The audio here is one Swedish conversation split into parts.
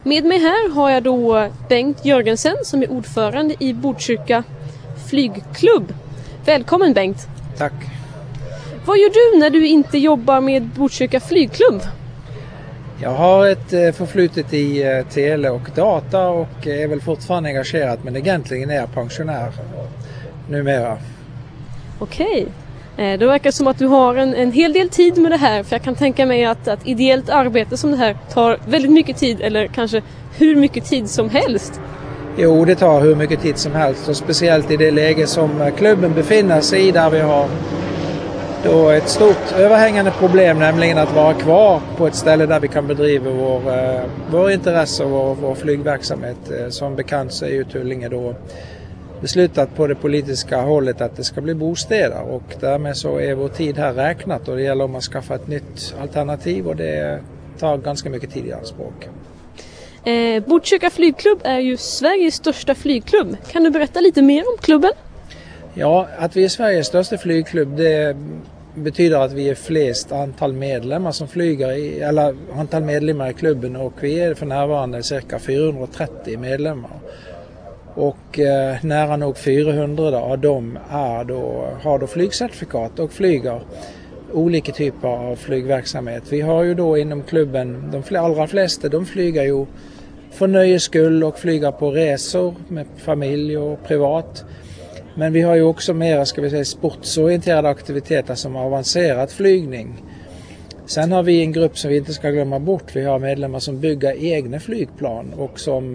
Med mig här har jag då Bengt Jörgensen som är ordförande i Botkyrka flygklubb. Välkommen Bengt! Tack! Vad gör du när du inte jobbar med Botkyrka flygklubb? Jag har ett förflutet i tele och data och är väl fortfarande engagerad, men egentligen är jag pensionär numera. Okej, det verkar som att du har en hel del tid med det här, för jag kan tänka mig att ideellt arbete som det här tar väldigt mycket tid, eller kanske hur mycket tid som helst. Jo, det tar hur mycket tid som helst, och speciellt i det läge som klubben befinner sig i, där vi har då ett stort överhängande problem, nämligen att vara kvar på ett ställe där vi kan bedriva vår intresse och vår flygverksamhet. Som bekant så är ju Tullinge då beslutat på det politiska hållet att det ska bli bostäder, och därmed så är vår tid här räknat, och det gäller om man skaffar ett nytt alternativ, och det tar ganska mycket tid i anspråk. Botkyrka flygklubb är ju Sveriges största flygklubb. Kan du berätta lite mer om klubben? Ja, att vi är Sveriges största flygklubb, det betyder att vi är flest antal medlemmar som flyger, eller antal medlemmar i klubben, och vi är för närvarande cirka 430 medlemmar. Och nära nog 400 av dem har då flygcertifikat och flyger olika typer av flygverksamhet. Vi har ju då inom klubben, de allra flesta, de flyger ju för nöjes skull och flyger på resor med familj och privat. Men vi har ju också mera, ska vi säga, sportsorienterade aktiviteter som avancerad flygning. Sen har vi en grupp som vi inte ska glömma bort. Vi har medlemmar som bygger egna flygplan och som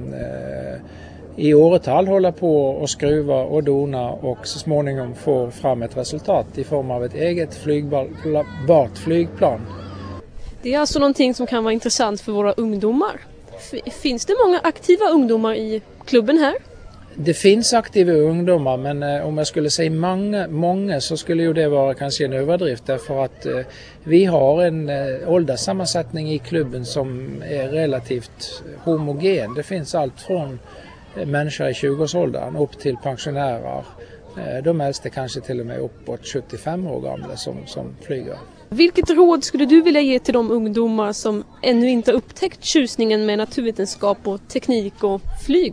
i åratal håller på och skruva och dona och så småningom får fram ett resultat i form av ett eget flygbart flygplan. Det är alltså någonting som kan vara intressant för våra ungdomar. Finns det många aktiva ungdomar i klubben här? Det finns aktiva ungdomar, men om jag skulle säga många så skulle ju det vara kanske en överdrift, därför att vi har en ålderssammansättning i klubben som är relativt homogen. Det finns allt från människor i 20-årsåldern upp till pensionärer. De äldste kanske till och med uppåt 75 år gamla som flyger. Vilket råd skulle du vilja ge till de ungdomar som ännu inte har upptäckt tjusningen med naturvetenskap och teknik och flyg?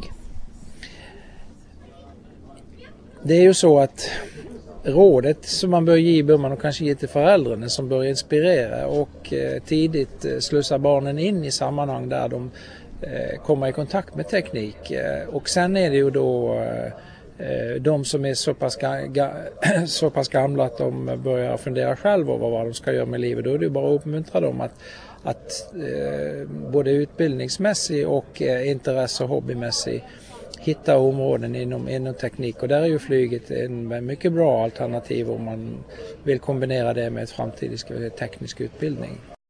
Det är ju så att rådet som man bör ge, bör man kanske ge till föräldrarna, som bör inspirera och tidigt slussa barnen in i sammanhang där de kommer i kontakt med teknik. Och sen är det ju då de som är så pass gamla att de börjar fundera själva över vad de ska göra med livet. Då är det bara att uppmuntra dem att både utbildningsmässigt och intresse och hobbymässigt hitta områden inom teknik, och där är ju flyget en mycket bra alternativ om man vill kombinera det med ett framtida teknisk utbildning.